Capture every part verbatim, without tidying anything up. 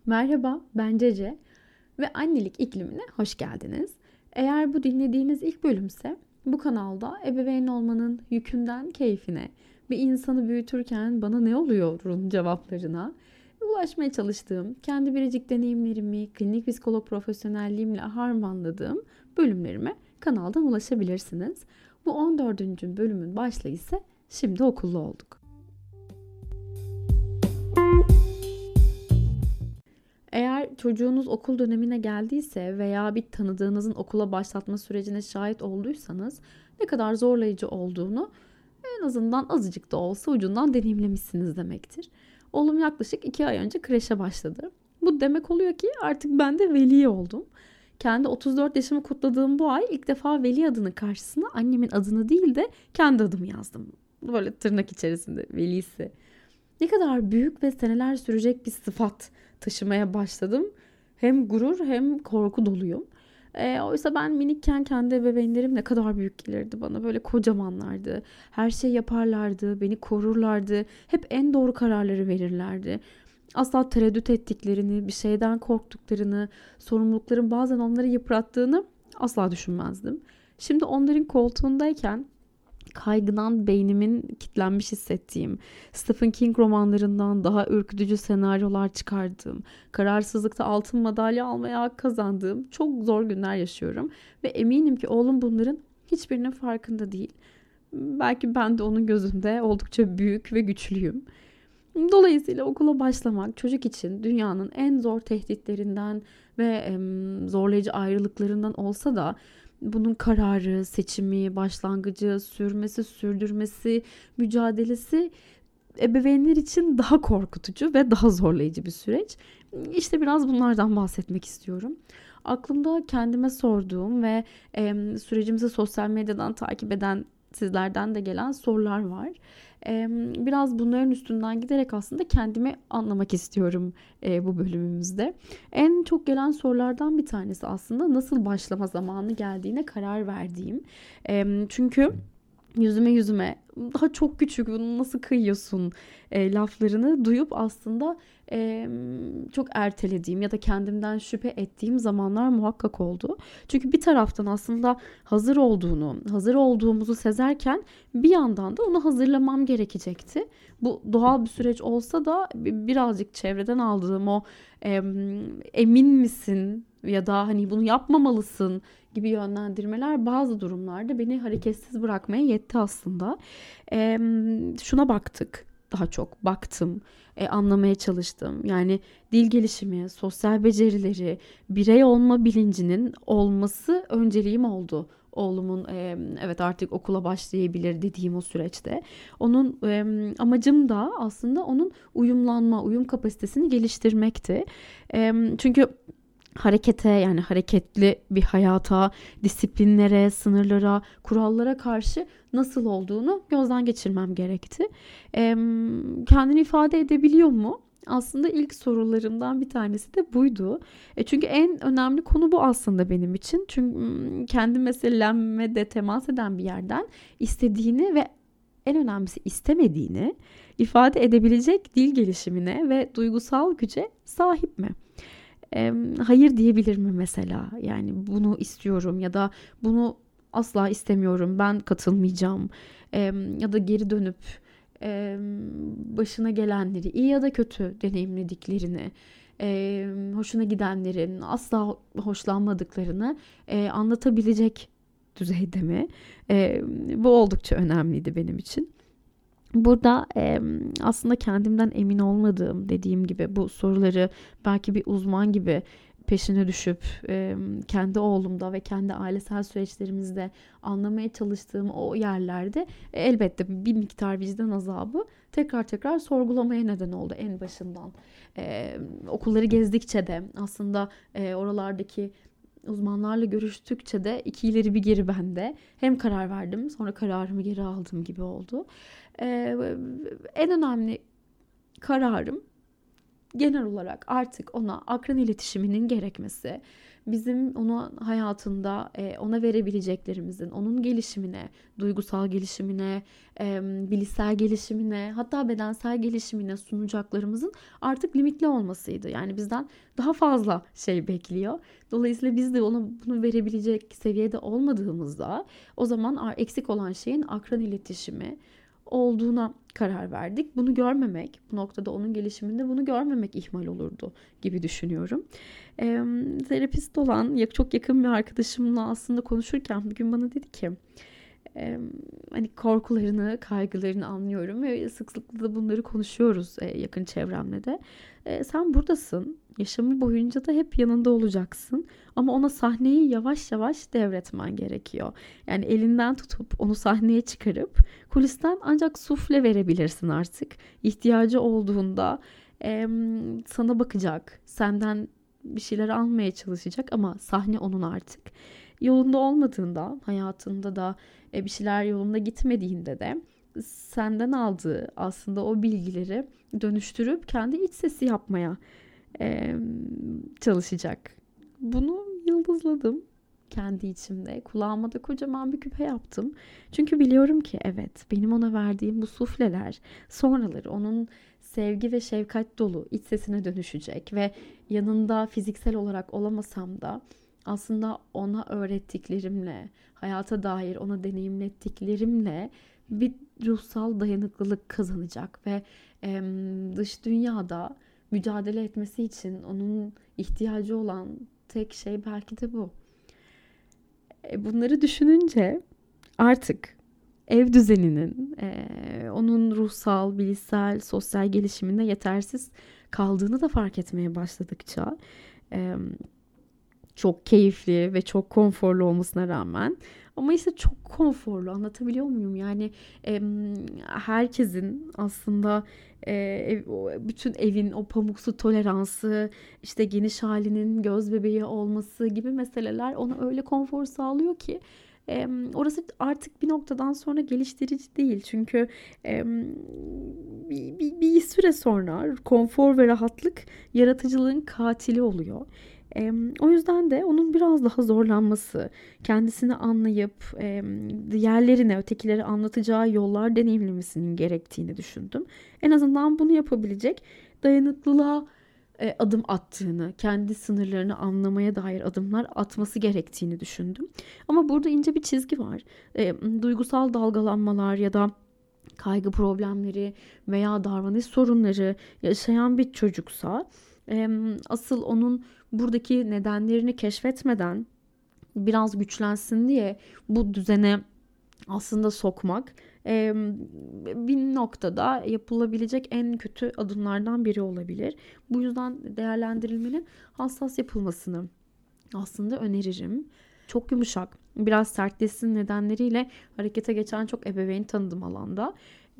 Merhaba, ben Cece ve annelik iklimine hoş geldiniz. Eğer bu dinlediğiniz ilk bölümse bu kanalda ebeveyn olmanın yükünden keyfine, bir insanı büyütürken bana ne oluyorun cevaplarına ulaşmaya çalıştığım, kendi biricik deneyimlerimi, klinik psikolog profesyonelliğimle harmanladığım bölümlerime kanaldan ulaşabilirsiniz. Bu on dördüncü bölümün başlığı ise şimdi okullu olduk. Eğer çocuğunuz okul dönemine geldiyse veya bir tanıdığınızın okula başlatma sürecine şahit olduysanız ne kadar zorlayıcı olduğunu en azından azıcık da olsa ucundan deneyimlemişsiniz demektir. Oğlum yaklaşık iki ay önce kreşe başladı. Bu demek oluyor ki artık ben de veli oldum. Kendi otuz dört yaşımı kutladığım bu ay ilk defa veli adının karşısına annemin adını değil de kendi adımı yazdım. Böyle tırnak içerisinde velisi. Ne kadar büyük ve seneler sürecek bir sıfat taşımaya başladım. Hem gurur hem korku doluyum. E, oysa ben minikken kendi ebeveynlerim ne kadar büyük gelirdi bana. Böyle kocamanlardı. Her şey yaparlardı. Beni korurlardı. Hep en doğru kararları verirlerdi. Asla tereddüt ettiklerini, bir şeyden korktuklarını, sorumlulukların bazen onları yıprattığını asla düşünmezdim. Şimdi onların koltuğundayken kaygıdan beynimin kilitlenmiş hissettiğim, Stephen King romanlarından daha ürkütücü senaryolar çıkardığım, kararsızlıkta altın madalya almaya hak kazandığım çok zor günler yaşıyorum. Ve eminim ki oğlum bunların hiçbirinin farkında değil. Belki ben de onun gözünde oldukça büyük ve güçlüyüm. Dolayısıyla okula başlamak çocuk için dünyanın en zor tehditlerinden ve zorlayıcı ayrılıklarından olsa da bunun kararı, seçimi, başlangıcı, sürmesi, sürdürmesi, mücadelesi ebeveynler için daha korkutucu ve daha zorlayıcı bir süreç. İşte biraz bunlardan bahsetmek istiyorum. Aklımda kendime sorduğum ve e, sürecimizi sosyal medyadan takip eden sizlerden de gelen sorular var. E, biraz bunların üstünden giderek aslında kendimi anlamak istiyorum e, bu bölümümüzde. En çok gelen sorulardan bir tanesi aslında nasıl başlama zamanı geldiğine karar verdiğim. E, çünkü yüzüme yüzüme daha çok küçük bunu nasıl kıyıyorsun e, laflarını duyup aslında e, çok ertelediğim ya da kendimden şüphe ettiğim zamanlar muhakkak oldu. Çünkü bir taraftan aslında hazır olduğunu, hazır olduğumuzu sezerken bir yandan da onu hazırlamam gerekecekti. Bu doğal bir süreç olsa da birazcık çevreden aldığım o e, emin misin ya da hani bunu yapmamalısın gibi yönlendirmeler bazı durumlarda beni hareketsiz bırakmaya yetti aslında. E, şuna baktık, daha çok baktım, e, anlamaya çalıştım. Yani dil gelişimi, sosyal becerileri, birey olma bilincinin olması önceliğim oldu. Oğlumun e, evet artık okula başlayabilir dediğim o süreçte. Onun e, amacım da aslında onun uyumlanma, uyum kapasitesini geliştirmekti. E, çünkü harekete yani hareketli bir hayata, disiplinlere, sınırlara, kurallara karşı nasıl olduğunu gözden geçirmem gerekti. Ee, kendini ifade edebiliyor mu? Aslında ilk sorularımdan bir tanesi de buydu. E çünkü en önemli konu bu aslında benim için. Çünkü kendi meseleme de temas eden bir yerden istediğini ve en önemlisi istemediğini ifade edebilecek dil gelişimine ve duygusal güce sahip mi? E, hayır diyebilir mi mesela? Yani bunu istiyorum ya da bunu asla istemiyorum, ben katılmayacağım. E, ya da geri dönüp e, başına gelenleri, iyi ya da kötü deneyimlediklerini, e, hoşuna gidenlerin, asla hoşlanmadıklarını e, anlatabilecek düzeyde mi? E, bu oldukça önemliydi benim için. Burada e, aslında kendimden emin olmadığım, dediğim gibi bu soruları belki bir uzman gibi peşine düşüp e, kendi oğlumda ve kendi ailesel süreçlerimizde anlamaya çalıştığım o yerlerde e, elbette bir miktar vicdan azabı tekrar tekrar sorgulamaya neden oldu en başından. E, okulları gezdikçe de aslında e, oralardaki uzmanlarla görüştükçe de iki ileri bir geri bende. Hem karar verdim, sonra kararımı geri aldım gibi oldu. Ee, en önemli kararım genel olarak artık ona akran iletişiminin gerekmesi, bizim ona hayatında e, ona verebileceklerimizin, onun gelişimine, duygusal gelişimine, e, bilişsel gelişimine, hatta bedensel gelişimine sunacaklarımızın artık limitli olmasıydı. Yani bizden daha fazla şey bekliyor. Dolayısıyla biz de ona bunu verebilecek seviyede olmadığımızda o zaman eksik olan şeyin akran iletişimi olduğuna karar verdik. Bunu görmemek, bu noktada onun gelişiminde bunu görmemek ihmal olurdu gibi düşünüyorum. E, terapist olan çok yakın bir arkadaşımla aslında konuşurken bir gün bana dedi ki e, hani korkularını, kaygılarını anlıyorum ve sıklıkla da bunları konuşuyoruz e, yakın çevremle de. E, sen buradasın. Yaşamı boyunca da hep yanında olacaksın. Ama ona sahneyi yavaş yavaş devretmen gerekiyor. Yani elinden tutup onu sahneye çıkarıp kulisten ancak sufle verebilirsin artık. İhtiyacı olduğunda e, sana bakacak, senden bir şeyler almaya çalışacak ama sahne onun artık. Yolunda olmadığında, hayatında da bir şeyler yolunda gitmediğinde de senden aldığı aslında o bilgileri dönüştürüp kendi iç sesi yapmaya e, çalışacak. Bunu yıldızladım kendi içimde. Kulağıma da kocaman bir küpe yaptım. Çünkü biliyorum ki evet, benim ona verdiğim bu sufleler sonraları onun sevgi ve şefkat dolu iç sesine dönüşecek ve yanında fiziksel olarak olamasam da aslında ona öğrettiklerimle, hayata dair ona deneyimlettiklerimle bir ruhsal dayanıklılık kazanacak ve e, dış dünyada mücadele etmesi için onun ihtiyacı olan tek şey belki de bu. E, bunları düşününce artık ev düzeninin e, onun ruhsal, bilişsel, sosyal gelişiminde yetersiz kaldığını da fark etmeye başladıkça e, çok keyifli ve çok konforlu olmasına rağmen ama işte çok konforlu, anlatabiliyor muyum? Yani e, herkesin aslında e, bütün evin o pamuksu toleransı, işte geniş halinin göz bebeği olması gibi meseleler ona öyle konfor sağlıyor ki e, orası artık bir noktadan sonra geliştirici değil. Çünkü e, bir, bir, bir süre sonra konfor ve rahatlık yaratıcılığın katili oluyor. E, o yüzden de onun biraz daha zorlanması, kendisini anlayıp e, diğerlerine, ötekileri anlatacağı yollar deneyimlemesinin gerektiğini düşündüm. En azından bunu yapabilecek dayanıklılığa e, adım attığını, kendi sınırlarını anlamaya dair adımlar atması gerektiğini düşündüm. Ama burada ince bir çizgi var. E, duygusal dalgalanmalar ya da kaygı problemleri veya davranış sorunları yaşayan bir çocuksa asıl onun buradaki nedenlerini keşfetmeden biraz güçlensin diye bu düzene aslında sokmak bir noktada yapılabilecek en kötü adımlardan biri olabilir. Bu yüzden değerlendirilmenin hassas yapılmasını aslında öneririm. Çok yumuşak, biraz sertleşsin nedenleriyle harekete geçen çok ebeveyn tanıdım alanda.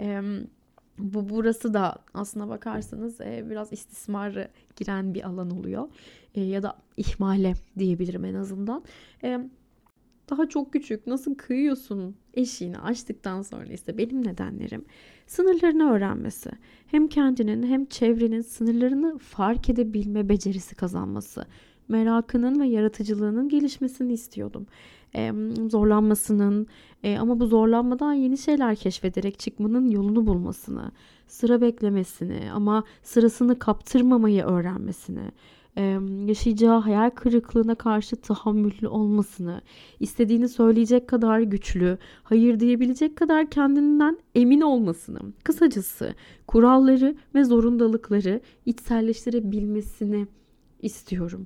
Bu burası da aslına bakarsanız e, biraz istismara giren bir alan oluyor. E, ya da ihmale diyebilirim en azından. E, daha çok küçük, nasıl kıyıyorsun eşiğini açtıktan sonra ise benim nedenlerim sınırlarını öğrenmesi. Hem kendinin hem çevrenin sınırlarını fark edebilme becerisi kazanması. Merakının ve yaratıcılığının gelişmesini istiyordum. Ee, zorlanmasının e, ama bu zorlanmadan yeni şeyler keşfederek çıkmanın yolunu bulmasını, sıra beklemesini ama sırasını kaptırmamayı öğrenmesini, e, yaşayacağı hayal kırıklığına karşı tahammüllü olmasını, istediğini söyleyecek kadar güçlü, hayır diyebilecek kadar kendinden emin olmasını, kısacası kuralları ve zorundalıkları içselleştirebilmesini istiyorum.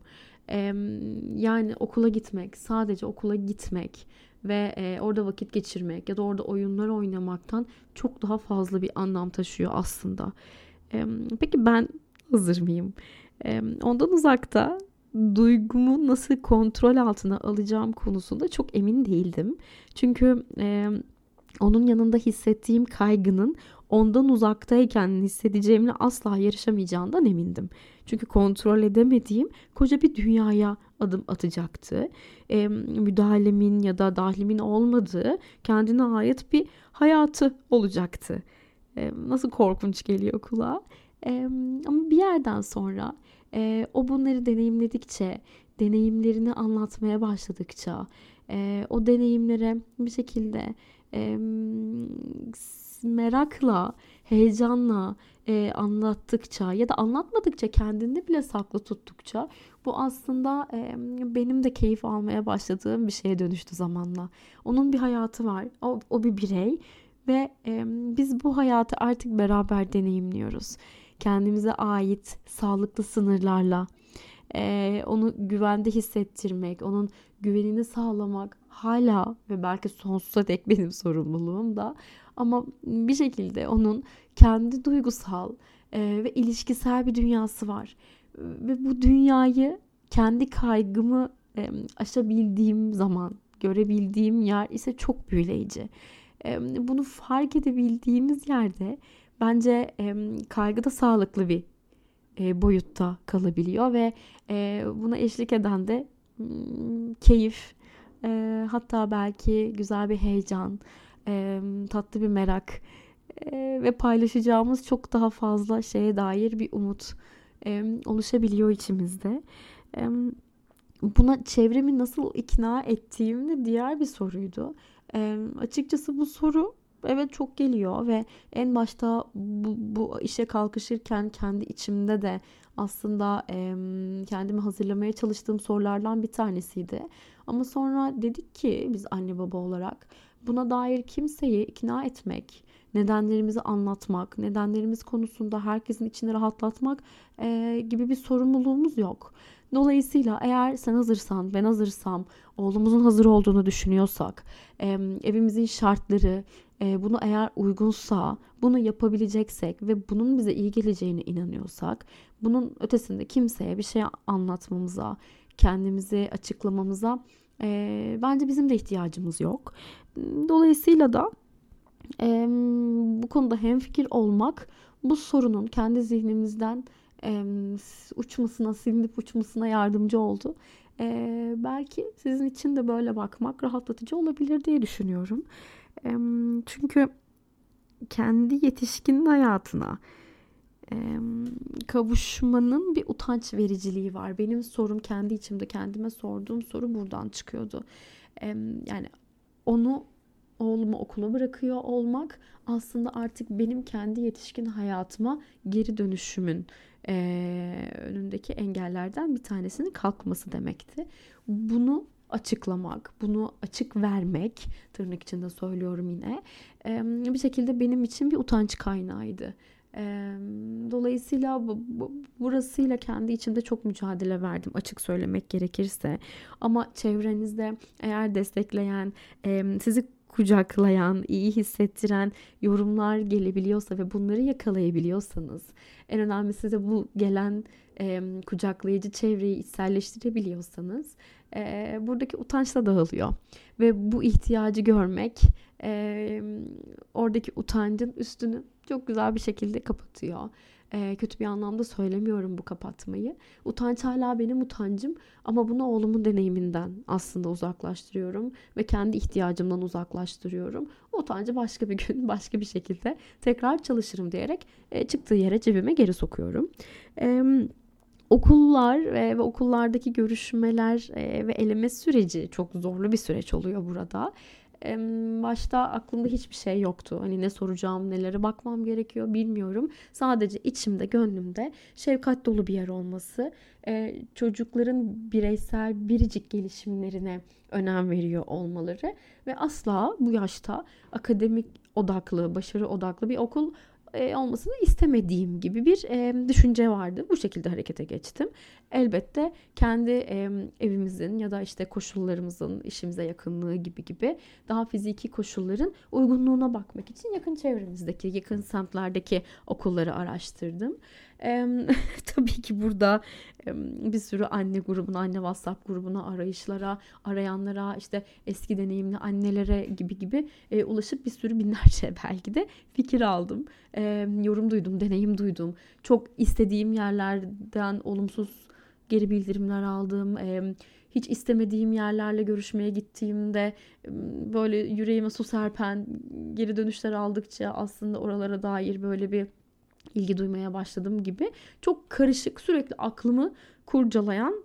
Yani okula gitmek, sadece okula gitmek ve orada vakit geçirmek ya da orada oyunlar oynamaktan çok daha fazla bir anlam taşıyor aslında. Peki ben hazır mıyım? Ondan uzakta duygumu nasıl kontrol altına alacağım konusunda çok emin değildim. Çünkü onun yanında hissettiğim kaygının ondan uzaktayken hissedeceğimle asla yarışamayacağından emindim. Çünkü kontrol edemediğim koca bir dünyaya adım atacaktı. E, müdahalemin ya da dahlimin olmadığı kendine ait bir hayatı olacaktı. E, nasıl korkunç geliyor kulağa. E, ama bir yerden sonra e, o bunları deneyimledikçe, deneyimlerini anlatmaya başladıkça, e, o deneyimlere bir şekilde e, merakla, heyecanla e, anlattıkça ya da anlatmadıkça kendinde bile saklı tuttukça bu aslında e, benim de keyif almaya başladığım bir şeye dönüştü zamanla. Onun bir hayatı var. O, o bir birey ve e, biz bu hayatı artık beraber deneyimliyoruz. Kendimize ait sağlıklı sınırlarla, e, onu güvende hissettirmek, onun güvenini sağlamak hala ve belki sonsuza dek benim sorumluluğum da. Ama bir şekilde onun kendi duygusal e, ve ilişkisel bir dünyası var. Ve bu dünyayı kendi kaygımı e, aşabildiğim zaman, görebildiğim yer ise çok büyüleyici. E, bunu fark edebildiğimiz yerde bence e, kaygı da sağlıklı bir e, boyutta kalabiliyor ve e, buna eşlik eden de mm, keyif, e, hatta belki güzel bir heyecan, e, tatlı bir merak e, ve paylaşacağımız çok daha fazla şeye dair bir umut e, oluşabiliyor içimizde. E, buna çevremi nasıl ikna ettiğim de diğer bir soruydu. E, açıkçası bu soru evet çok geliyor ve en başta bu, bu işe kalkışırken kendi içimde de aslında e, kendimi hazırlamaya çalıştığım sorulardan bir tanesiydi. Ama sonra dedik ki biz anne baba olarak buna dair kimseyi ikna etmek, nedenlerimizi anlatmak, nedenlerimiz konusunda herkesin içini rahatlatmak e, gibi bir sorumluluğumuz yok. Dolayısıyla eğer sen hazırsan, ben hazırsam, oğlumuzun hazır olduğunu düşünüyorsak, e, evimizin şartları e, bunu eğer uygunsa, bunu yapabileceksek ve bunun bize iyi geleceğine inanıyorsak, bunun ötesinde kimseye bir şey anlatmamıza, kendimizi açıklamamıza e, bence bizim de ihtiyacımız yok. Dolayısıyla da e, bu konuda hemfikir olmak bu sorunun kendi zihnimizden e, uçmasına, silinip uçmasına yardımcı oldu. E, belki sizin için de böyle bakmak rahatlatıcı olabilir diye düşünüyorum. E, çünkü kendi yetişkin hayatına e, kavuşmanın bir utanç vericiliği var. Benim sorum kendi içimde kendime sorduğum soru buradan çıkıyordu. E, yani onu oğlumu okula bırakıyor olmak aslında artık benim kendi yetişkin hayatıma geri dönüşümün e, önündeki engellerden bir tanesinin kalkması demekti. Bunu açıklamak, bunu açık vermek, tırnak içinde söylüyorum yine, e, bir şekilde benim için bir utanç kaynağıydı. E, dolayısıyla bu, bu, burasıyla kendi içimde çok mücadele verdim açık söylemek gerekirse. Ama çevrenizde eğer destekleyen, e, sizi kucaklayan, iyi hissettiren yorumlar gelebiliyorsa ve bunları yakalayabiliyorsanız, en önemlisi de bu gelen e, kucaklayıcı çevreyi içselleştirebiliyorsanız, e, buradaki utanç da dağılıyor. Ve bu ihtiyacı görmek e, oradaki utancın üstünü çok güzel bir şekilde kapatıyor. E, kötü bir anlamda söylemiyorum bu kapatmayı. Utanç hala benim utancım ama bunu oğlumun deneyiminden aslında uzaklaştırıyorum ve kendi ihtiyacımdan uzaklaştırıyorum. O utancı başka bir gün başka bir şekilde tekrar çalışırım diyerek e, çıktığı yere cebime geri sokuyorum. Evet. Okullar ve, ve okullardaki görüşmeler e, ve eleme süreci çok zorlu bir süreç oluyor burada. E, başta aklımda hiçbir şey yoktu. Hani ne soracağım, nelere bakmam gerekiyor bilmiyorum. Sadece içimde, gönlümde şefkat dolu bir yer olması, e, çocukların bireysel biricik gelişimlerine önem veriyor olmaları ve asla bu yaşta akademik odaklı, başarı odaklı bir okul e, olmasını istemediğim gibi bir e, düşünce vardı. Bu şekilde harekete geçtim. Elbette kendi e, evimizin ya da işte koşullarımızın, işimize yakınlığı gibi gibi daha fiziki koşulların uygunluğuna bakmak için yakın çevremizdeki, yakın semtlerdeki okulları araştırdım. E, tabii ki burada e, bir sürü anne grubuna, anne WhatsApp grubuna, arayışlara, arayanlara, işte eski deneyimli annelere gibi gibi e, ulaşıp bir sürü binlerce belki de fikir aldım. E, yorum duydum, deneyim duydum. Çok istediğim yerlerden olumsuz geri bildirimler aldım. E, hiç istemediğim yerlerle görüşmeye gittiğimde e, böyle yüreğime su serpen geri dönüşler aldıkça aslında oralara dair böyle bir ilgi duymaya başladım gibi. Çok karışık, sürekli aklımı kurcalayan,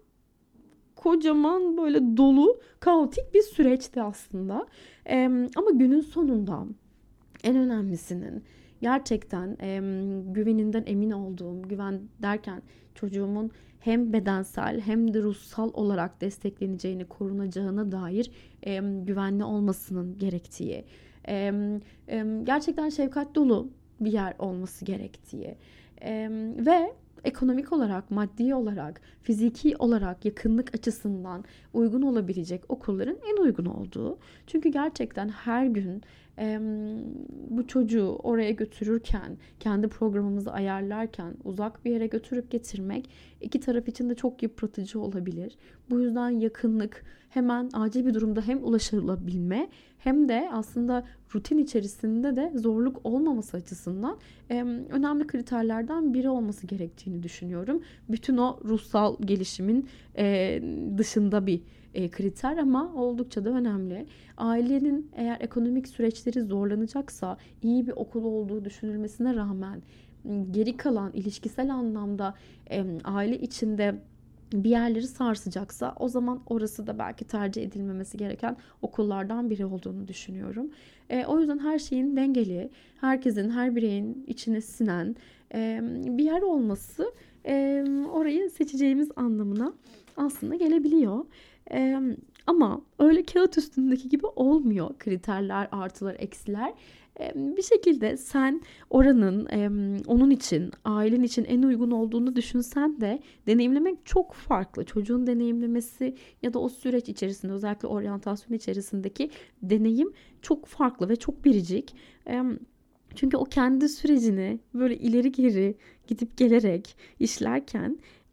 kocaman böyle dolu, kaotik bir süreçti aslında. Ee, ama günün sonunda en önemlisinin gerçekten e, güveninden emin olduğum, güven derken çocuğumun hem bedensel hem de ruhsal olarak destekleneceğini, korunacağına dair e, güvenli olmasının gerektiği, e, e, gerçekten şefkat dolu bir yer olması gerektiği e, ve ekonomik olarak, maddi olarak, fiziki olarak yakınlık açısından uygun olabilecek okulların en uygun olduğu. Çünkü gerçekten her gün e, bu çocuğu oraya götürürken, kendi programımızı ayarlarken uzak bir yere götürüp getirmek iki taraf için de çok yıpratıcı olabilir. Bu yüzden yakınlık, hemen acil bir durumda hem ulaşılabilme hem de aslında rutin içerisinde de zorluk olmaması açısından e, önemli kriterlerden biri olması gerektiğini düşünüyorum. Bütün o ruhsal gelişimin e, dışında bir e, kriter ama oldukça da önemli. Ailenin eğer ekonomik süreçleri zorlanacaksa, iyi bir okul olduğu düşünülmesine rağmen geri kalan ilişkisel anlamda e, aile içinde bir yerleri sarsacaksa, o zaman orası da belki tercih edilmemesi gereken okullardan biri olduğunu düşünüyorum. E, o yüzden her şeyin dengeli, herkesin, her bireyin içine sinen e, bir yer olması e, orayı seçeceğimiz anlamına aslında gelebiliyor. E, ama öyle kağıt üstündeki gibi olmuyor kriterler, artılar, eksiler. Bir şekilde sen oranın onun için, ailen için en uygun olduğunu düşünsen de deneyimlemek çok farklı. Çocuğun deneyimlemesi ya da o süreç içerisinde, özellikle oryantasyon içerisindeki deneyim çok farklı ve çok biricik. Çünkü o kendi sürecini böyle ileri geri gidip gelerek işlerken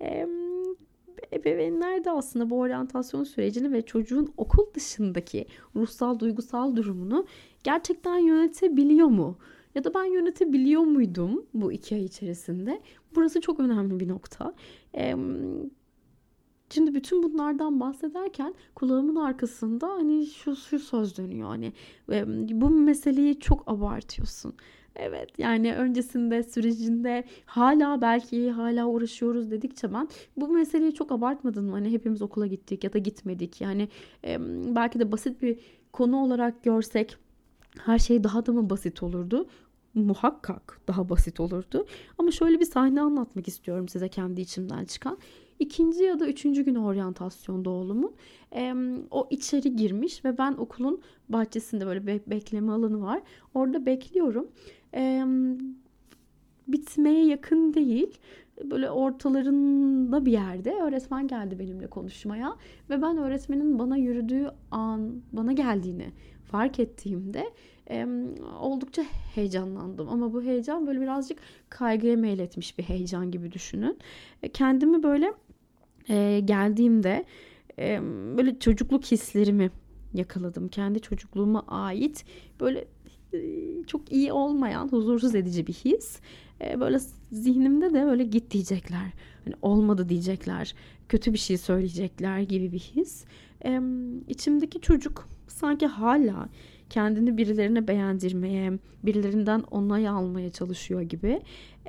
ebeveynler de aslında bu oryantasyon sürecini ve çocuğun okul dışındaki ruhsal, duygusal durumunu gerçekten yönetebiliyor mu? Ya da ben yönetebiliyor muydum bu iki ay içerisinde? Burası çok önemli bir nokta. Ee, Şimdi bütün bunlardan bahsederken kulağımın arkasında hani şu, şu söz dönüyor. Hani bu meseleyi çok abartıyorsun. Evet, yani öncesinde, sürecinde hala belki hala uğraşıyoruz dedikçe ben bu meseleyi çok abartmadın mı? Hani hepimiz okula gittik ya da gitmedik. Yani e, belki de basit bir konu olarak görsek her şey daha da mı basit olurdu? Muhakkak daha basit olurdu. Ama şöyle bir sahne anlatmak istiyorum size kendi içimden çıkan. İkinci ya da üçüncü gün oryantasyonda oğlumun e, o içeri girmiş ve ben okulun bahçesinde böyle be- bekleme alanı var. Orada bekliyorum. E, bitmeye yakın değil, böyle ortalarında bir yerde öğretmen geldi benimle konuşmaya ve ben öğretmenin bana yürüdüğü an, bana geldiğini fark ettiğimde e, oldukça heyecanlandım. Ama bu heyecan böyle birazcık kaygıya meyletmiş bir heyecan gibi düşünün. E, kendimi böyle e, geldiğimde e, böyle çocukluk hislerimi yakaladım. Kendi çocukluğuma ait böyle çok iyi olmayan, huzursuz edici bir his. Böyle zihnimde de böyle git diyecekler, hani olmadı diyecekler, kötü bir şey söyleyecekler gibi bir his. İçimdeki çocuk sanki hala kendini birilerine beğendirmeye, birilerinden onay almaya çalışıyor gibi.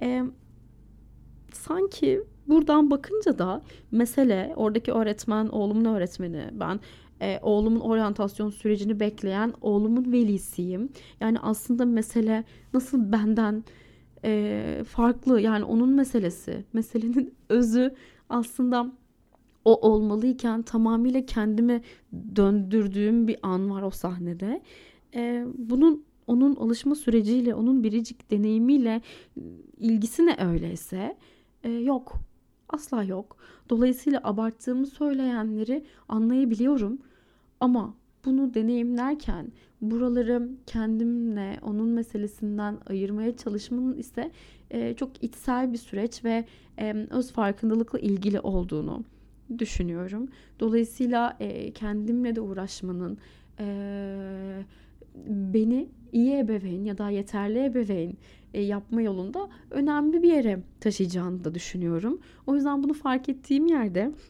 Sanki buradan bakınca da mesele oradaki öğretmen, oğlumun öğretmeni, ben e, oğlumun oryantasyon sürecini bekleyen oğlumun velisiyim. Yani aslında mesele nasıl benden e, farklı, yani onun meselesi. Meselenin özü aslında o olmalıyken tamamıyla kendime döndürdüğüm bir an var o sahnede. E, bunun onun alışma süreciyle, onun biricik deneyimiyle ilgisi ne öyleyse e, yok. Asla yok. Dolayısıyla abarttığımı söyleyenleri anlayabiliyorum. Ama bunu deneyimlerken buraları kendimle onun meselesinden ayırmaya çalışmanın ise e, çok içsel bir süreç ve e, öz farkındalıkla ilgili olduğunu düşünüyorum. Dolayısıyla e, kendimle de uğraşmanın e, beni iyi ebeveyn ya da yeterli ebeveyn e, yapma yolunda önemli bir yere taşıyacağını da düşünüyorum. O yüzden bunu fark ettiğim yerde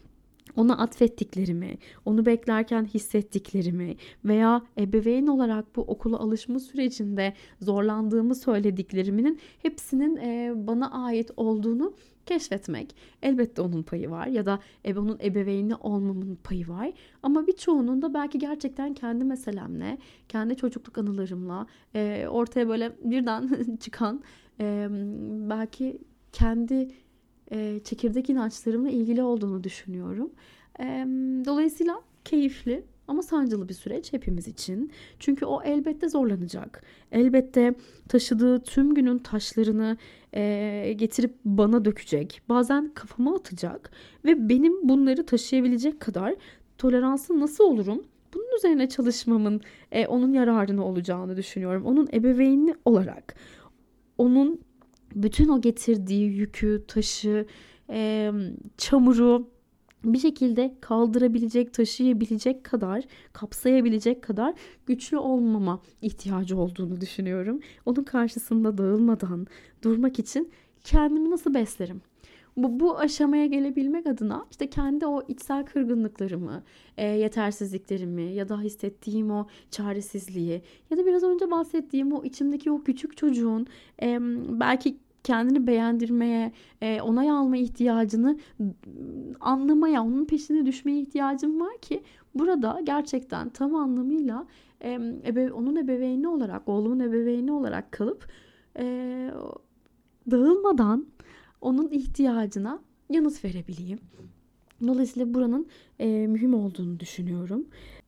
ona atfettiklerimi, onu beklerken hissettiklerimi veya ebeveyn olarak bu okula alışma sürecinde zorlandığımı söylediklerimin hepsinin e, bana ait olduğunu keşfetmek. Elbette onun payı var ya da ebe, onun ebeveyni olmamın payı var. Ama birçoğunun da belki gerçekten kendi meselemle, kendi çocukluk anılarımla e, ortaya böyle birden çıkan e, belki kendi e, çekirdek inançlarımla ilgili olduğunu düşünüyorum. E, Dolayısıyla keyifli ama sancılı bir süreç hepimiz için. Çünkü o elbette zorlanacak. Elbette taşıdığı tüm günün taşlarını e, getirip bana dökecek. Bazen kafama atacak ve benim bunları taşıyabilecek kadar toleranslı nasıl olurum? Bunun üzerine çalışmamın e, onun yararına olacağını düşünüyorum. Onun ebeveyni olarak, onun bütün o getirdiği yükü, taşı, e, çamuru bir şekilde kaldırabilecek, taşıyabilecek kadar, kapsayabilecek kadar güçlü olmama ihtiyacı olduğunu düşünüyorum. Onun karşısında dağılmadan durmak için kendimi nasıl beslerim? Bu, bu aşamaya gelebilmek adına işte kendi o içsel kırgınlıklarımı, e, yetersizliklerimi ya da hissettiğim o çaresizliği ya da biraz önce bahsettiğim o içimdeki o küçük çocuğun e, belki kendini beğendirmeye, e, onay alma ihtiyacını anlamaya, onun peşine düşmeye ihtiyacım var ki burada gerçekten tam anlamıyla e, ebe, onun ebeveyni olarak, oğlumun ebeveyni olarak kalıp e, dağılmadan onun ihtiyacına yanıt verebileyim. Dolayısıyla buranın e, mühim olduğunu düşünüyorum.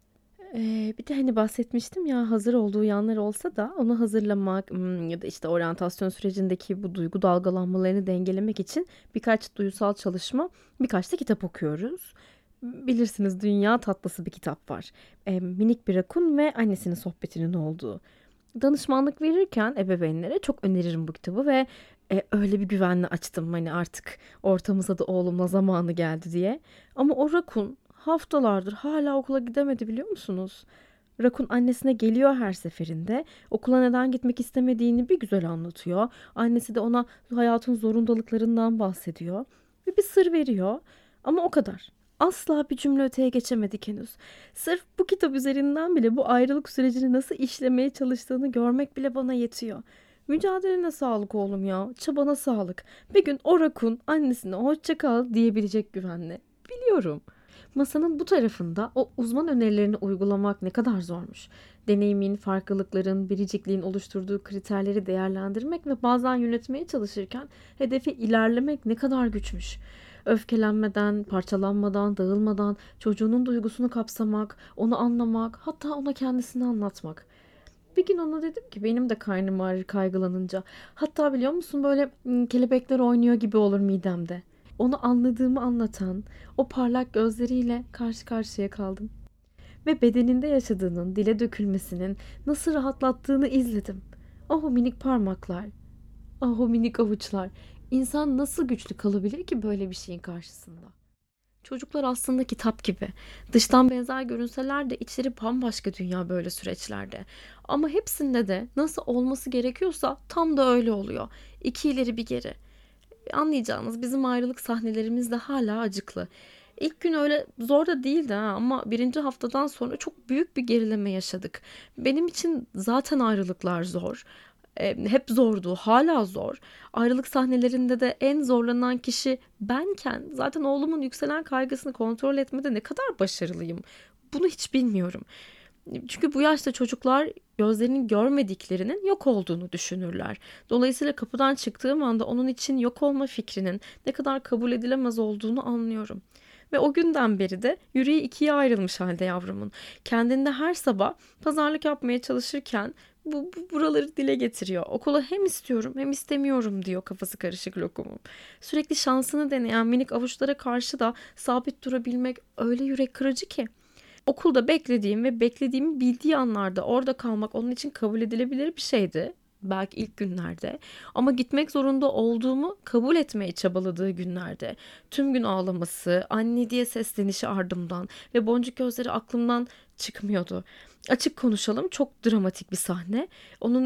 Ee, bir de hani bahsetmiştim ya, hazır olduğu yanlar olsa da onu hazırlamak hmm, ya da işte oryantasyon sürecindeki bu duygu dalgalanmalarını dengelemek için birkaç duysal çalışma, birkaç da kitap okuyoruz. Bilirsiniz, Dünya Tatlısı bir kitap var. Ee, minik bir rakun ve annesinin sohbetinin olduğu. Danışmanlık verirken ebeveynlere çok öneririm bu kitabı ve e, öyle bir güvenle açtım hani artık ortamıza da oğlumla zamanı geldi diye. Ama o rakun haftalardır hala okula gidemedi, biliyor musunuz? Rakun annesine geliyor her seferinde. Okula neden gitmek istemediğini bir güzel anlatıyor. Annesi de ona hayatın zorundalıklarından bahsediyor. Ve bir sır veriyor. Ama o kadar. Asla bir cümle öteye geçemedik henüz. Sırf bu kitap üzerinden bile bu ayrılık sürecini nasıl işlemeye çalıştığını görmek bile bana yetiyor. Mücadelene sağlık oğlum ya. Çabana sağlık. Bir gün o rakun annesine hoşça kal diyebilecek güvenle. Biliyorum. Masanın bu tarafında o uzman önerilerini uygulamak ne kadar zormuş. Deneyimin, farklılıkların, biricikliğin oluşturduğu kriterleri değerlendirmek ve bazen yönetmeye çalışırken hedefe ilerlemek ne kadar güçmüş. Öfkelenmeden, parçalanmadan, dağılmadan çocuğunun duygusunu kapsamak, onu anlamak, hatta ona kendisini anlatmak. Bir gün ona dedim ki benim de karnım ağrır kaygılanınca. Hatta biliyor musun böyle hmm, kelebekler oynuyor gibi olur midemde. Onu anladığımı anlatan o parlak gözleriyle karşı karşıya kaldım. Ve bedeninde yaşadığının dile dökülmesinin nasıl rahatlattığını izledim. Ah o minik parmaklar, ah o minik avuçlar. İnsan nasıl güçlü kalabilir ki böyle bir şeyin karşısında? Çocuklar aslında kitap gibi. Dıştan benzer görünseler de içleri bambaşka dünya böyle süreçlerde. Ama hepsinde de nasıl olması gerekiyorsa tam da öyle oluyor. İki ileri bir geri. Anlayacağınız bizim ayrılık sahnelerimiz de hala acıklı. İlk gün öyle zor da değildi ha, ama birinci haftadan sonra çok büyük bir gerileme yaşadık. Benim için zaten ayrılıklar zor. E, hep zordu, hala zor. Ayrılık sahnelerinde de en zorlanan kişi benken zaten oğlumun yükselen kaygısını kontrol etmede ne kadar başarılıyım. Bunu hiç bilmiyorum. Çünkü bu yaşta çocuklar gözlerinin görmediklerinin yok olduğunu düşünürler. Dolayısıyla kapıdan çıktığım anda onun için yok olma fikrinin ne kadar kabul edilemez olduğunu anlıyorum. Ve o günden beri de yüreği ikiye ayrılmış halde yavrumun. Kendinde her sabah pazarlık yapmaya çalışırken bu, bu buraları dile getiriyor. Okula hem istiyorum hem istemiyorum diyor kafası karışık lokumum. Sürekli şansını deneyen minik avuçlara karşı da sabit durabilmek öyle yürek kırıcı ki. Okulda beklediğim ve beklediğimi bildiği anlarda orada kalmak onun için kabul edilebilir bir şeydi. Belki ilk günlerde, ama gitmek zorunda olduğumu kabul etmeye çabaladığı günlerde tüm gün ağlaması, anne diye seslenişi ardımdan ve boncuk gözleri aklımdan çıkmıyordu. Açık konuşalım, çok dramatik bir sahne. Onun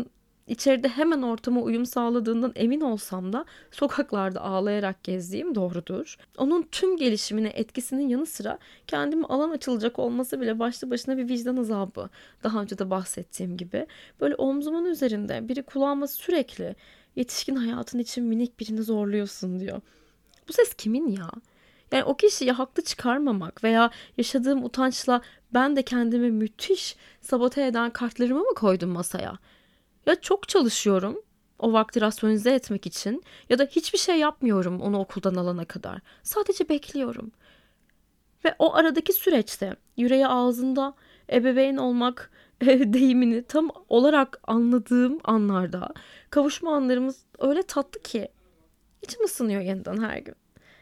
içeride hemen ortama uyum sağladığından emin olsam da sokaklarda ağlayarak gezdiğim doğrudur. Onun tüm gelişimine etkisinin yanı sıra kendime alan açılacak olması bile başlı başına bir vicdan azabı. Daha önce de bahsettiğim gibi. Böyle omzumun üzerinde biri kulağıma sürekli yetişkin hayatın için minik birini zorluyorsun diyor. Bu ses kimin ya? Yani o kişiyi haklı çıkarmamak veya yaşadığım utançla ben de kendimi müthiş sabote eden kartlarımı mı koydum masaya? Ya çok çalışıyorum o vakti rasyonize etmek için ya da hiçbir şey yapmıyorum onu okuldan alana kadar. Sadece bekliyorum. Ve o aradaki süreçte yüreği ağzında ebeveyn olmak deyimini tam olarak anladığım anlarda kavuşma anlarımız öyle tatlı ki içim ısınıyor yeniden her gün.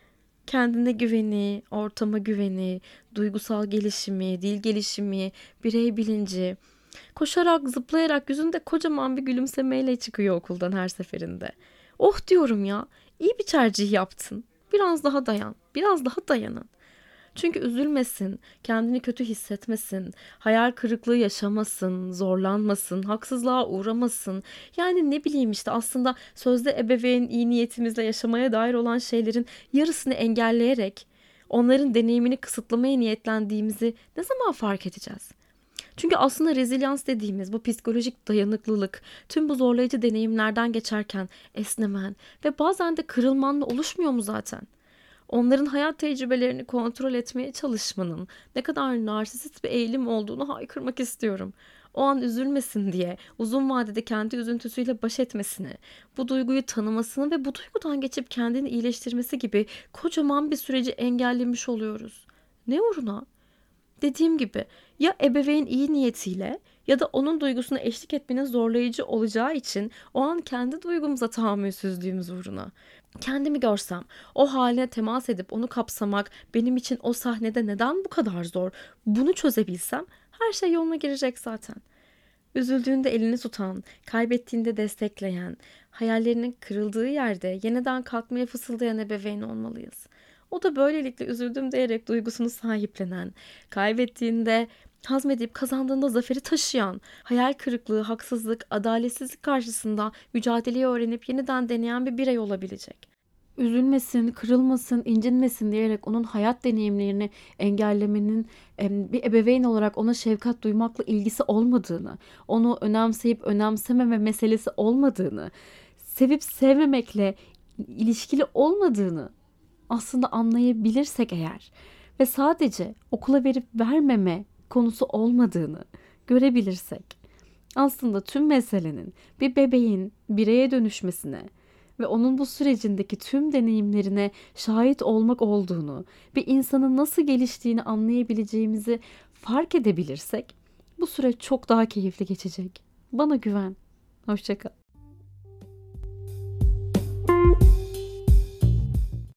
Kendine güveni, ortama güveni, duygusal gelişimi, dil gelişimi, birey bilinci. Koşarak, zıplayarak yüzünde kocaman bir gülümsemeyle çıkıyor okuldan her seferinde. Oh diyorum ya, iyi bir tercih yaptın. Biraz daha dayan, biraz daha dayanın. Çünkü üzülmesin, kendini kötü hissetmesin, hayal kırıklığı yaşamasın, zorlanmasın, haksızlığa uğramasın. Yani ne bileyim işte aslında sözde ebeveyn iyi niyetimizle yaşamaya dair olan şeylerin yarısını engelleyerek onların deneyimini kısıtlamaya niyetlendiğimizi ne zaman fark edeceğiz? Çünkü aslında rezilyans dediğimiz bu psikolojik dayanıklılık tüm bu zorlayıcı deneyimlerden geçerken esnemen ve bazen de kırılmanla oluşmuyor mu zaten? Onların hayat tecrübelerini kontrol etmeye çalışmanın ne kadar narsist bir eğilim olduğunu haykırmak istiyorum. O an üzülmesin diye uzun vadede kendi üzüntüsüyle baş etmesini, bu duyguyu tanımasını ve bu duygudan geçip kendini iyileştirmesi gibi kocaman bir süreci engellemiş oluyoruz. Ne uğruna? Dediğim gibi ya ebeveyn iyi niyetiyle ya da onun duygusuna eşlik etmenin zorlayıcı olacağı için o an kendi duygumuza tahammülsüzlüğümüz uğruna. Kendimi görsem, o haline temas edip onu kapsamak benim için o sahnede neden bu kadar zor? Bunu çözebilsem her şey yoluna girecek zaten. Üzüldüğünde elini tutan, kaybettiğinde destekleyen, hayallerinin kırıldığı yerde yeniden kalkmaya fısıldayan ebeveyn olmalıyız. O da böylelikle üzüldüm diyerek duygusunu sahiplenen, kaybettiğinde hazmedip kazandığında zaferi taşıyan, hayal kırıklığı, haksızlık, adaletsizlik karşısında mücadeleyi öğrenip yeniden deneyen bir birey olabilecek. Üzülmesin, kırılmasın, incinmesin diyerek onun hayat deneyimlerini engellemenin bir ebeveyn olarak ona şefkat duymakla ilgisi olmadığını, onu önemseyip önemsememe meselesi olmadığını, sevip sevmemekle ilişkili olmadığını aslında anlayabilirsek eğer ve sadece okula verip vermeme konusu olmadığını görebilirsek aslında tüm meselenin bir bebeğin bireye dönüşmesine ve onun bu sürecindeki tüm deneyimlerine şahit olmak olduğunu, bir insanın nasıl geliştiğini anlayabileceğimizi fark edebilirsek bu süreç çok daha keyifli geçecek. Bana güven. Hoşça kal.